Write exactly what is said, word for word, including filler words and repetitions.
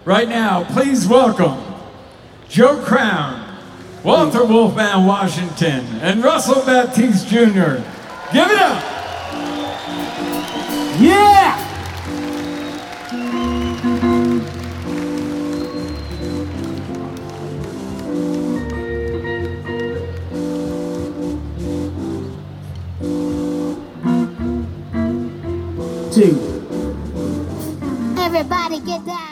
Right now, please welcome Joe Crown, Walter Wolfman Washington, and Russell Baptiste Junior Give it up! Yeah! Two. Everybody get down.